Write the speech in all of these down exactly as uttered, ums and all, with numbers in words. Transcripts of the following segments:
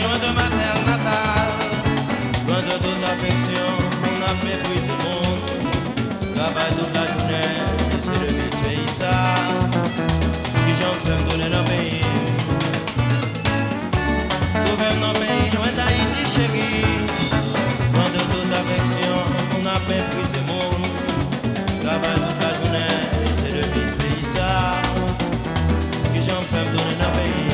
loin de ma terre natale, loin de toute affection, on a méprisé le monde. Travail toute la journée, et c'est le vice pays ça, qui j'en fais me donner dans le pays. Trouver dans le pays, loin d'Haïti chérie, loin de toute affection, on a méprisé le monde. Travail toute la journée, et c'est le vice pays ça, qui j'en fais me donner dans le pays.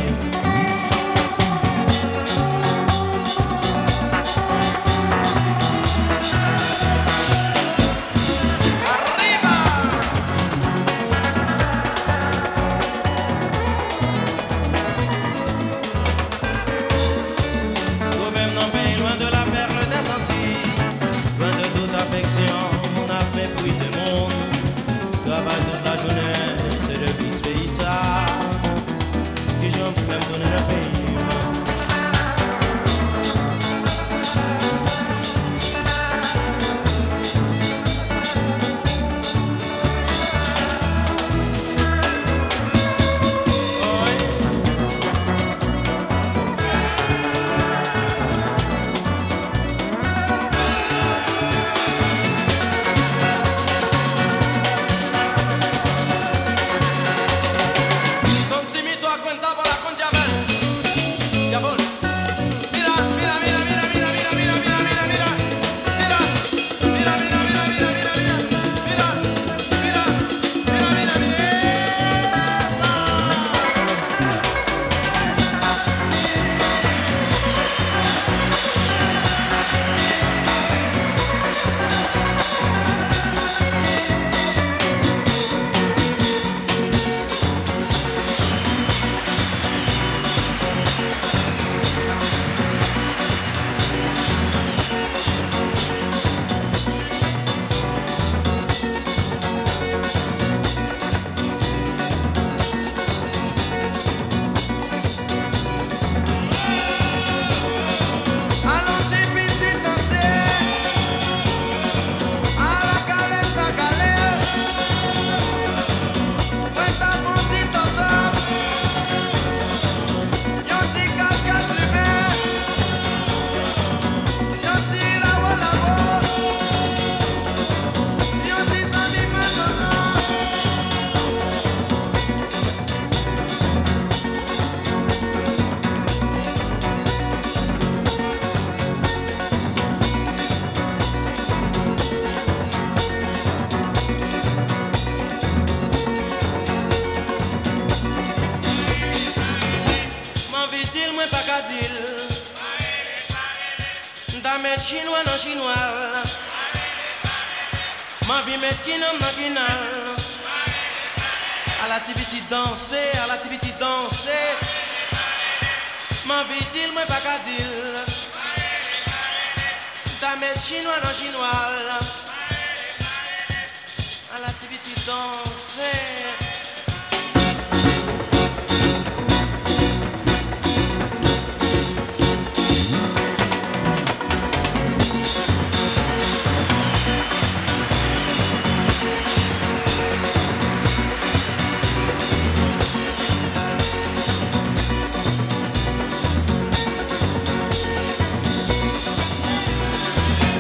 Chinois non chinois, ma vie met qui non non qui non. À la tibiti danser, à la tibiti danser. Ma vie dit moi pas qu'à dire. Ta met chinois non chinois. À la tibiti danser.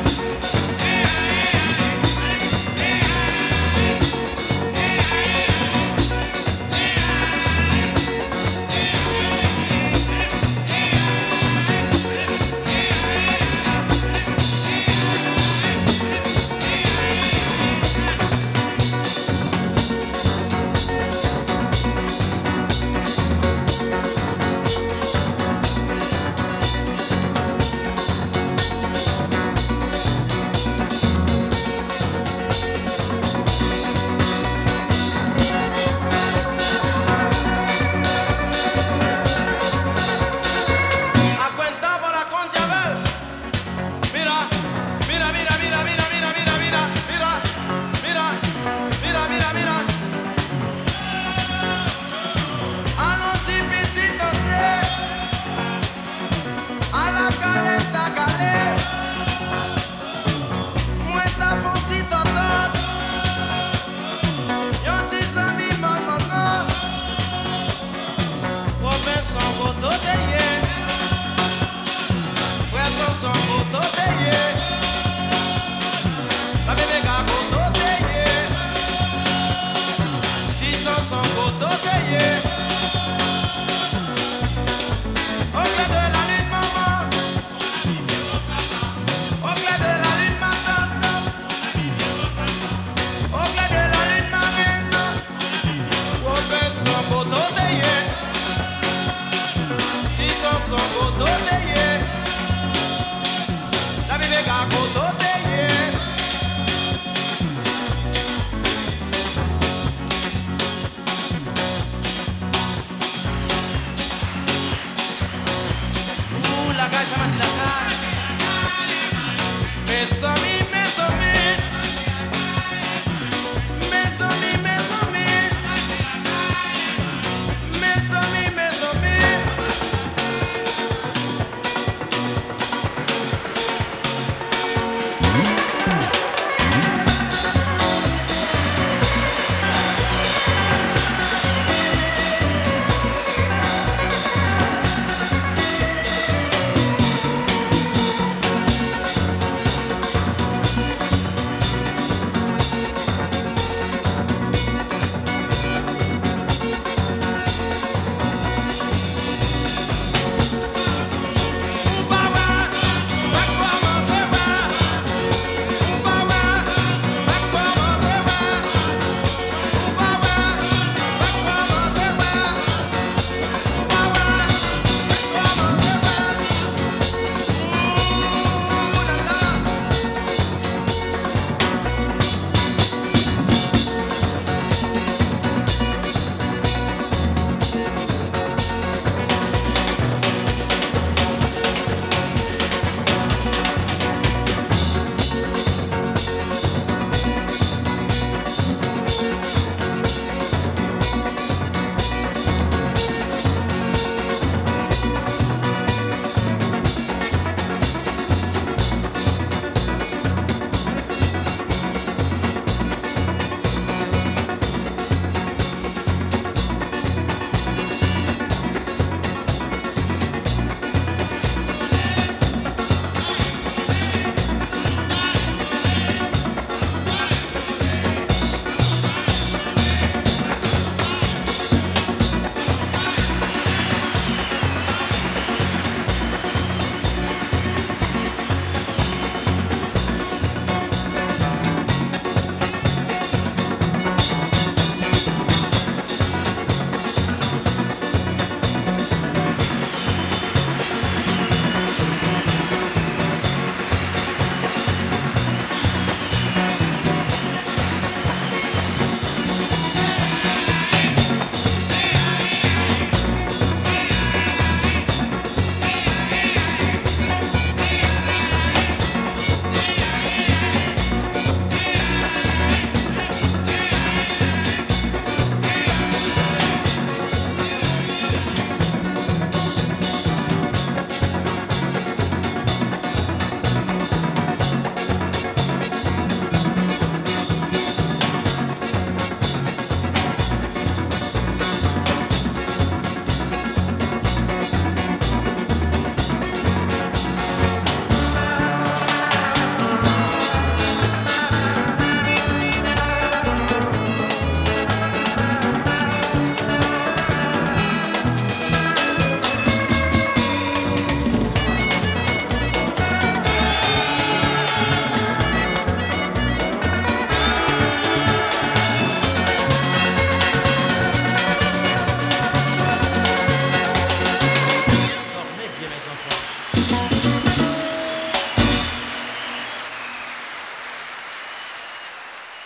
Hey, son beau